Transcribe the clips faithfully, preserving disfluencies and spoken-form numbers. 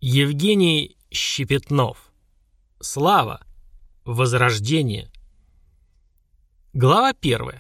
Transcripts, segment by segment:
Евгений Щепетнов. Слава. Возрождение. Глава первая.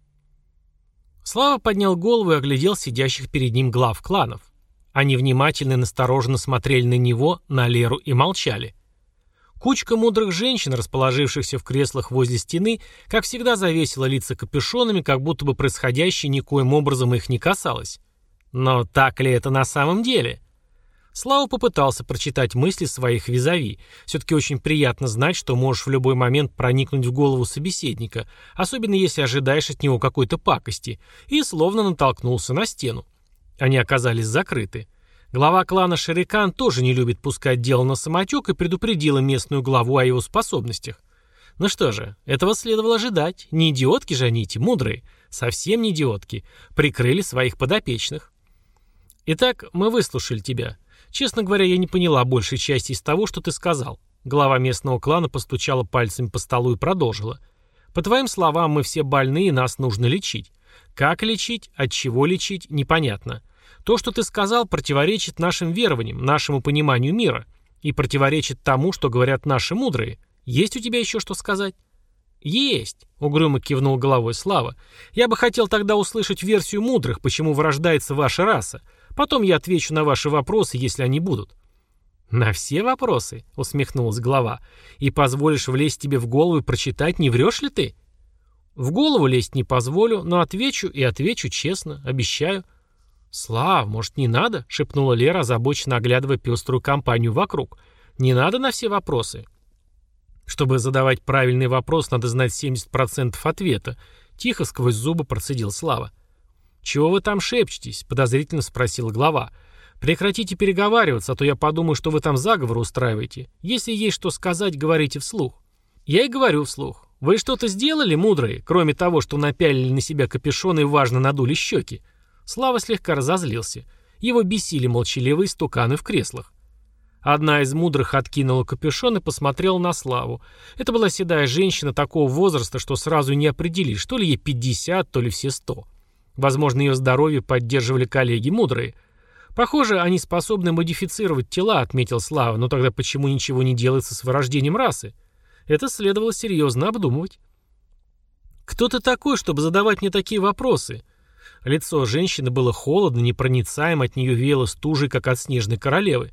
Слава поднял голову и оглядел сидящих перед ним глав кланов. Они внимательно и настороженно смотрели на него, на Леру и молчали. Кучка мудрых женщин, расположившихся в креслах возле стены, как всегда завесила лица капюшонами, как будто бы происходящее никоим образом их не касалось. Но так ли это на самом деле? Слава попытался прочитать мысли своих визави. Все-таки очень приятно знать, что можешь в любой момент проникнуть в голову собеседника, особенно если ожидаешь от него какой-то пакости, и словно натолкнулся на стену. Они оказались закрыты. Глава клана Шерикан тоже не любит пускать дело на самотек и предупредила местную главу о его способностях. Ну что же, этого следовало ожидать. Не идиотки же они эти мудрые, совсем не идиотки, прикрыли своих подопечных. Итак, мы выслушали тебя. Честно говоря, я не поняла большей части из того, что ты сказал. Глава местного клана постучала пальцами по столу и продолжила. По твоим словам, мы все больны и нас нужно лечить. Как лечить, от чего лечить, непонятно. То, что ты сказал, противоречит нашим верованиям, нашему пониманию мира. И противоречит тому, что говорят наши мудрые. Есть у тебя еще что сказать? Есть, угрюмо кивнул головой Слава. Я бы хотел тогда услышать версию мудрых, почему вырождается ваша раса. Потом я отвечу на ваши вопросы, если они будут. На все вопросы, усмехнулась глава. И позволишь влезть тебе в голову и прочитать, не врешь ли ты? В голову лезть не позволю, но отвечу и отвечу честно, обещаю. Слав, может, не надо? Шепнула Лера, озабоченно оглядывая пеструю компанию вокруг. Не надо на все вопросы. Чтобы задавать правильный вопрос, надо знать семьдесят процентов ответа. Тихо сквозь зубы процедил Слава. «Чего вы там шепчетесь?» — подозрительно спросила глава. «Прекратите переговариваться, а то я подумаю, что вы там заговор устраиваете. Если есть что сказать, говорите вслух». «Я и говорю вслух. Вы что-то сделали, мудрые, кроме того, что напялили на себя капюшоны и важно надули щеки?» Слава слегка разозлился. Его бесили молчаливые стуканы в креслах. Одна из мудрых откинула капюшон и посмотрела на Славу. Это была седая женщина такого возраста, что сразу не определишь, то ли ей пятьдесят, то ли все сто. Возможно, ее здоровье поддерживали коллеги мудрые. Похоже, они способны модифицировать тела, отметил Слава, но тогда почему ничего не делается с вырождением расы? Это следовало серьезно обдумывать. «Кто ты такой, чтобы задавать мне такие вопросы?» Лицо женщины было холодно, непроницаемо, от нее веяло стужей, как от снежной королевы.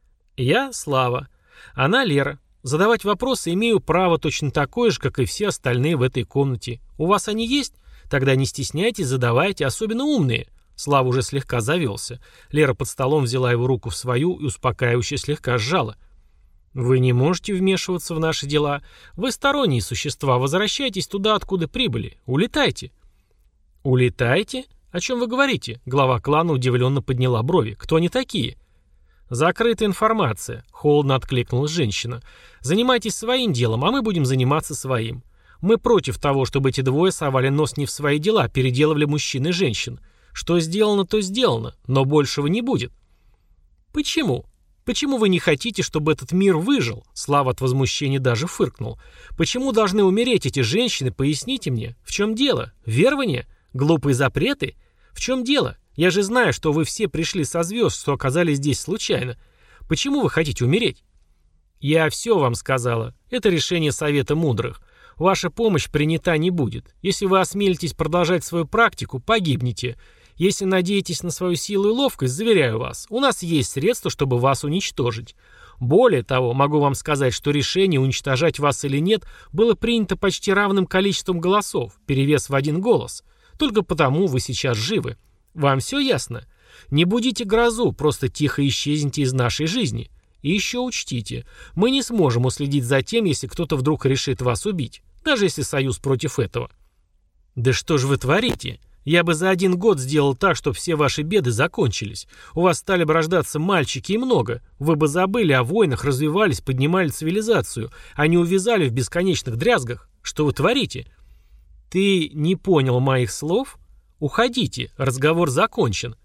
«Я Слава. Она Лера. Задавать вопросы имею право точно такое же, как и все остальные в этой комнате. У вас они есть? Тогда не стесняйтесь, задавайте, особенно умные». Слава уже слегка завелся. Лера под столом взяла его руку в свою и успокаивающе слегка сжала. «Вы не можете вмешиваться в наши дела. Вы сторонние существа, возвращайтесь туда, откуда прибыли. Улетайте». «Улетайте? О чем вы говорите?» Глава клана удивленно подняла брови. «Кто они такие?» «Закрытая информация», — холодно откликнулась женщина. «Занимайтесь своим делом, а мы будем заниматься своим. Мы против того, чтобы эти двое совали нос не в свои дела, переделывали мужчин и женщин. Что сделано, то сделано, но большего не будет». «Почему? Почему вы не хотите, чтобы этот мир выжил?» Слава от возмущения даже фыркнул. «Почему должны умереть эти женщины, поясните мне? В чем дело? Верование? Глупые запреты? В чем дело? Я же знаю, что вы все пришли со звезд, что оказались здесь случайно. Почему вы хотите умереть?» «Я все вам сказала. Это решение Совета Мудрых. Ваша помощь принята не будет. Если вы осмелитесь продолжать свою практику, погибнете. Если надеетесь на свою силу и ловкость, заверяю вас, у нас есть средства, чтобы вас уничтожить. Более того, могу вам сказать, что решение, уничтожать вас или нет, было принято почти равным количеством голосов, перевес в один голос. Только потому вы сейчас живы. Вам все ясно? Не будите грозу, просто тихо исчезните из нашей жизни. И еще учтите, мы не сможем уследить за тем, если кто-то вдруг решит вас убить, даже если союз против этого». «Да что же вы творите? Я бы за один год сделал так, чтобы все ваши беды закончились. У вас стали бы рождаться мальчики и много. Вы бы забыли о войнах, развивались, поднимали цивилизацию, а не увязали в бесконечных дрязгах. Что вы творите?» «Ты не понял моих слов? Уходите, разговор закончен».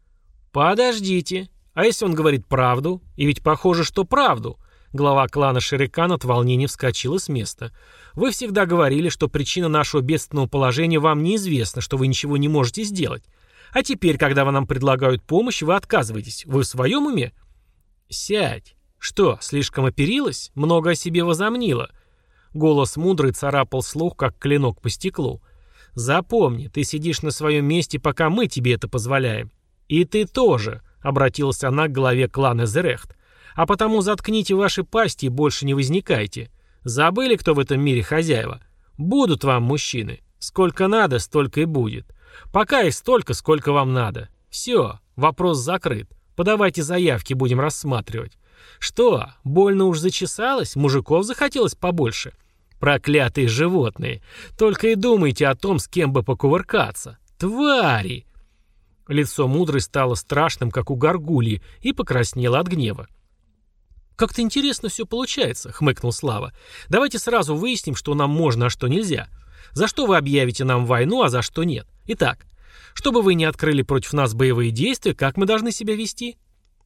«Подождите. А если он говорит правду? И ведь похоже, что правду». Глава клана Шерикан от волнения вскочила с места. «Вы всегда говорили, что причина нашего бедственного положения вам неизвестна, что вы ничего не можете сделать. А теперь, когда вам нам предлагают помощь, вы отказываетесь. Вы в своем уме?» «Сядь! Что, слишком оперилась? Много о себе возомнила?» Голос мудрый царапал слух, как клинок по стеклу. «Запомни, ты сидишь на своем месте, пока мы тебе это позволяем. И ты тоже», — обратилась она к главе клана Зерехт. «А потому заткните ваши пасти и больше не возникайте. Забыли, кто в этом мире хозяева? Будут вам мужчины. Сколько надо, столько и будет. Пока их столько, сколько вам надо. Все, вопрос закрыт. Подавайте заявки, будем рассматривать. Что, больно уж зачесалось? Мужиков захотелось побольше? Проклятые животные. Только и думайте о том, с кем бы покувыркаться. Твари!» Лицо мудрой стало страшным, как у горгульи, и покраснело от гнева. «Как-то интересно все получается», — хмыкнул Слава. «Давайте сразу выясним, что нам можно, а что нельзя. За что вы объявите нам войну, а за что нет? Итак, чтобы вы не открыли против нас боевые действия, как мы должны себя вести?»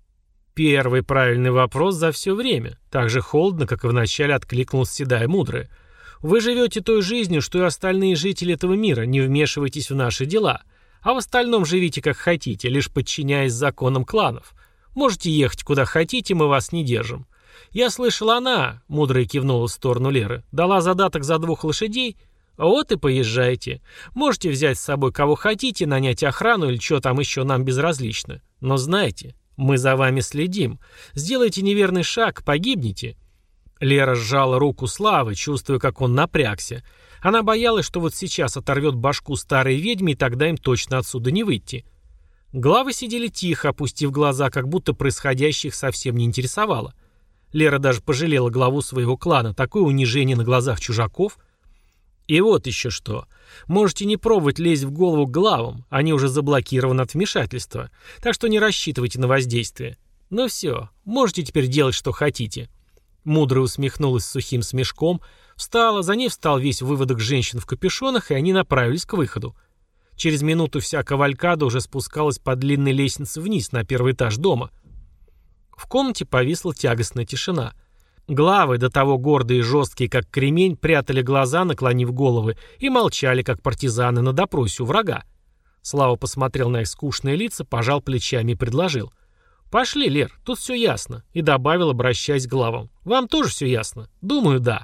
Первый правильный вопрос за все время. Так же холодно, как и вначале откликнулась седая мудрая. «Вы живете той жизнью, что и остальные жители этого мира, не вмешивайтесь в наши дела. А в остальном живите как хотите, лишь подчиняясь законам кланов. Можете ехать куда хотите, мы вас не держим. Я слышала, она, — мудрая кивнула в сторону Леры, — дала задаток за двух лошадей. Вот и поезжайте. Можете взять с собой кого хотите, нанять охрану или что там еще нам безразлично. Но знайте, мы за вами следим. Сделайте неверный шаг, погибнете». Лера сжала руку Славы, чувствуя, как он напрягся. Она боялась, что вот сейчас оторвет башку старой ведьме, и тогда им точно отсюда не выйти. Главы сидели тихо, опустив глаза, как будто происходящее их совсем не интересовало. Лера даже пожалела главу своего клана. Такое унижение на глазах чужаков. И вот еще что. Можете не пробовать лезть в голову к главам. Они уже заблокированы от вмешательства. Так что не рассчитывайте на воздействие. Ну все, можете теперь делать, что хотите. Мудрая усмехнулась с сухим смешком, встала, за ней встал весь выводок женщин в капюшонах, и они направились к выходу. Через минуту вся кавалькада уже спускалась по длинной лестнице вниз на первый этаж дома. В комнате повисла тягостная тишина. Главы, до того гордые и жесткие, как кремень, прятали глаза, наклонив головы, и молчали, как партизаны на допросе у врага. Слава посмотрел на их скучные лица, пожал плечами и предложил: «Пошли, Лер, тут все ясно», и добавил, обращаясь к главам: «Вам тоже все ясно?» «Думаю, да».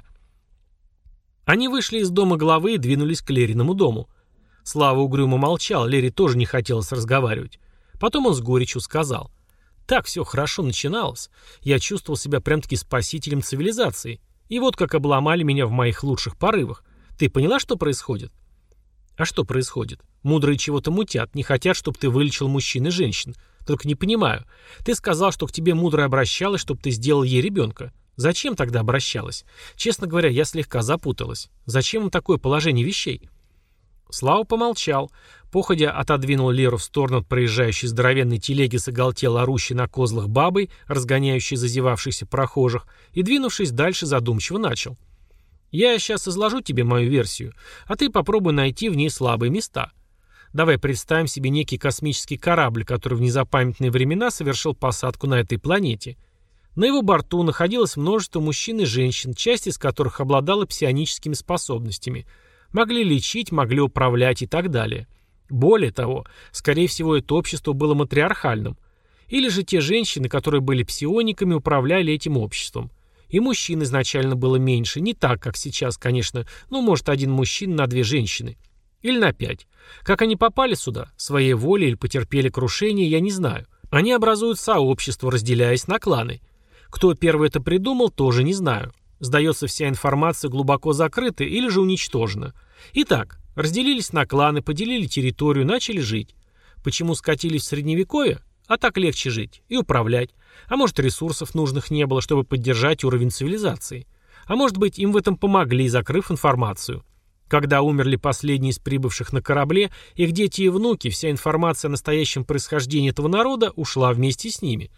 Они вышли из дома главы и двинулись к Лериному дому. Слава угрюмо молчал, Лере тоже не хотелось разговаривать. Потом он с горечью сказал: «Так все хорошо начиналось. Я чувствовал себя прям-таки спасителем цивилизации. И вот как обломали меня в моих лучших порывах. Ты поняла, что происходит?» «А что происходит? Мудрые чего-то мутят, не хотят, чтобы ты вылечил мужчин и женщин. Только не понимаю. Ты сказал, что к тебе мудрая обращалась, чтобы ты сделал ей ребенка. Зачем тогда обращалась? Честно говоря, я слегка запуталась. Зачем им такое положение вещей?» Слава помолчал, походя отодвинул Леру в сторону от проезжающей здоровенной телеги с оголтело орущей на козлах бабой, разгоняющей зазевавшихся прохожих, и, двинувшись дальше, задумчиво начал: «Я сейчас изложу тебе мою версию, а ты попробуй найти в ней слабые места. Давай представим себе некий космический корабль, который в незапамятные времена совершил посадку на этой планете. На его борту находилось множество мужчин и женщин, часть из которых обладала псионическими способностями. Могли лечить, могли управлять и так далее. Более того, скорее всего, это общество было матриархальным. Или же те женщины, которые были псиониками, управляли этим обществом. И мужчин изначально было меньше, не так, как сейчас, конечно, ну, может, один мужчина на две женщины. Или на пять. Как они попали сюда, своей волей или потерпели крушение, я не знаю. Они образуют сообщество, разделяясь на кланы. Кто первый это придумал, тоже не знаю. Сдается, вся информация глубоко закрыта или же уничтожена. Итак, разделились на кланы, поделили территорию, начали жить. Почему скатились в средневековье? А так легче жить и управлять. А может, ресурсов нужных не было, чтобы поддержать уровень цивилизации. А может быть, им в этом помогли, закрыв информацию. Когда умерли последние из прибывших на корабле, их дети и внуки, вся информация о настоящем происхождении этого народа ушла вместе с ними.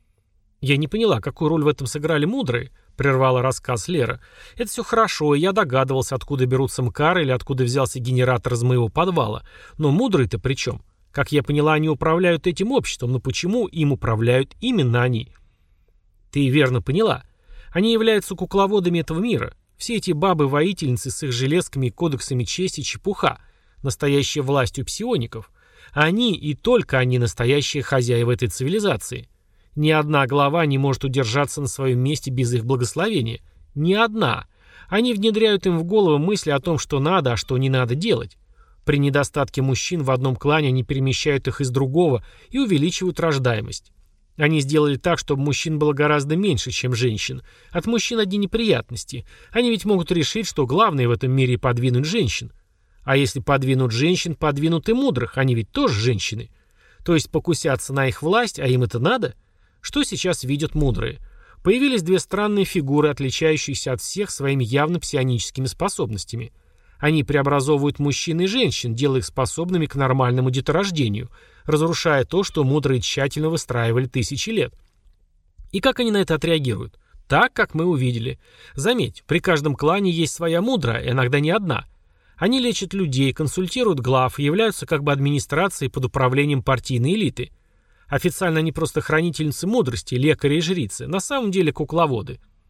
«Я не поняла, какую роль в этом сыграли мудрые», — прервала рассказ Лера. «Это все хорошо, и я догадывался, откуда берутся мкары или откуда взялся генератор из моего подвала. Но мудрые-то при чем? Как я поняла, они управляют этим обществом, но почему им управляют именно они?» «Ты верно поняла. Они являются кукловодами этого мира. Все эти бабы-воительницы с их железками и кодексами чести — чепуха, настоящая власть у псиоников. Они и только они настоящие хозяева этой цивилизации. Ни одна глава не может удержаться на своем месте без их благословения. Ни одна. Они внедряют им в голову мысли о том, что надо, а что не надо делать. При недостатке мужчин в одном клане они перемещают их из другого и увеличивают рождаемость. Они сделали так, чтобы мужчин было гораздо меньше, чем женщин. От мужчин одни неприятности. Они ведь могут решить, что главное в этом мире подвинуть женщин. А если подвинут женщин, подвинут и мудрых. Они ведь тоже женщины. То есть покусятся на их власть, а им это надо? Что сейчас видят мудрые? Появились две странные фигуры, отличающиеся от всех своими явно псионическими способностями. Они преобразовывают мужчин и женщин, делая их способными к нормальному деторождению, разрушая то, что мудрые тщательно выстраивали тысячи лет. И как они на это отреагируют? Так, как мы увидели. Заметь, при каждом клане есть своя мудрая, иногда не одна. Они лечат людей, консультируют глав и являются как бы администрацией под управлением партийной элиты. Официально они просто хранительницы мудрости, лекари и жрицы, на самом деле кукловоды.